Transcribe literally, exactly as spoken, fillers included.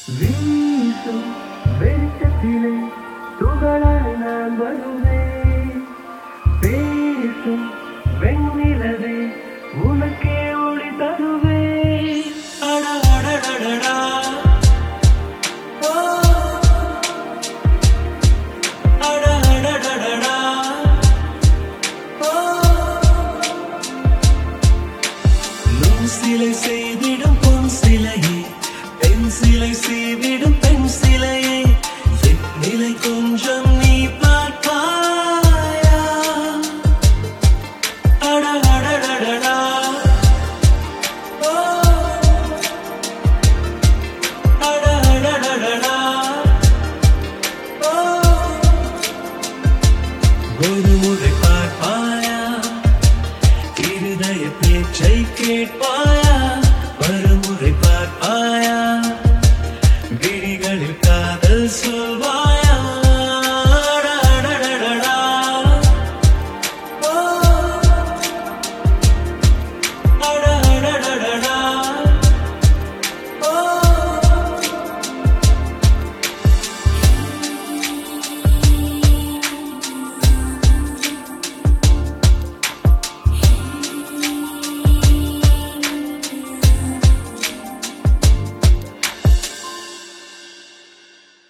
வீசும் வெளிச்சத்திலே துகளாய் நான் வருவேன். பேசும் வெண்ணிலவே உனக்கே ஒளி தருவேன். அட அடடடடா ஓ அட அடடடடா ஓ நூல் சிலை செய்திடும் பொன் சிலையே பெண் சிலை